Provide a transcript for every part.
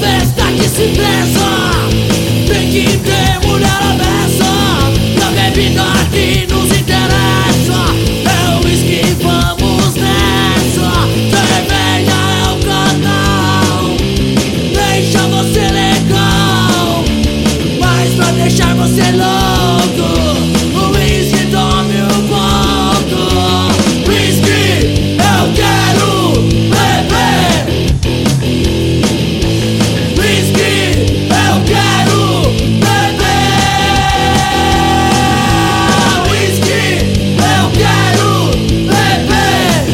festa que se preza, tem que ter mulher à beça. E a bebida que nos interessa é o uísque, vamos nessa. Cerveja é o canal, deixa você legal, mas pra deixar você louco, o uísque tome um ponto. Uísque, eu quero beber. Whisky, eu quero beber. Whisky, eu quero beber.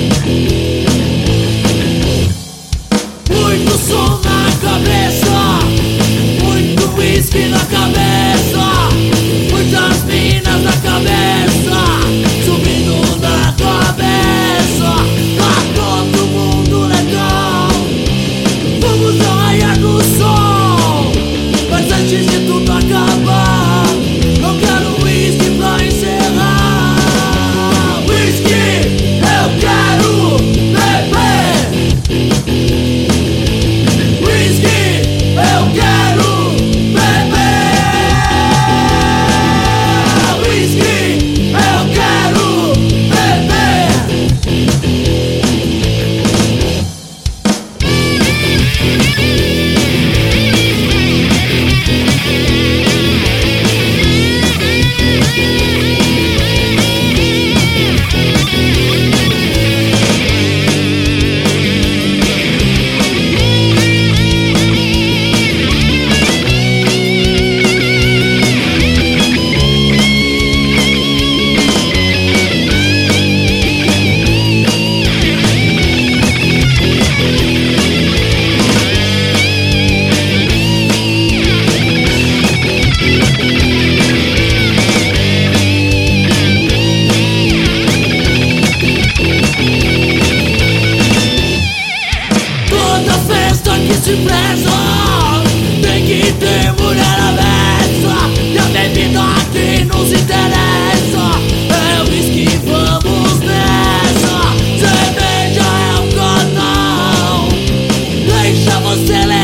Muito som na cabeça, muito whisky na cabeça, muitas minas na cabeça, subindo na cabeça. Tá todo mundo legal, vamos arraiar no sol, mas antes de tudo acabar, eu quero whisky pra encerrar. Whisky, eu quero beber. Whisky, eu quero beber. Whisky, eu quero beber. Toda festa que se preza tem que ter mulher à beça. E a bebida que nos interessa é o uísque, vamos nessa. Cerveja é o canal, deixa você levar.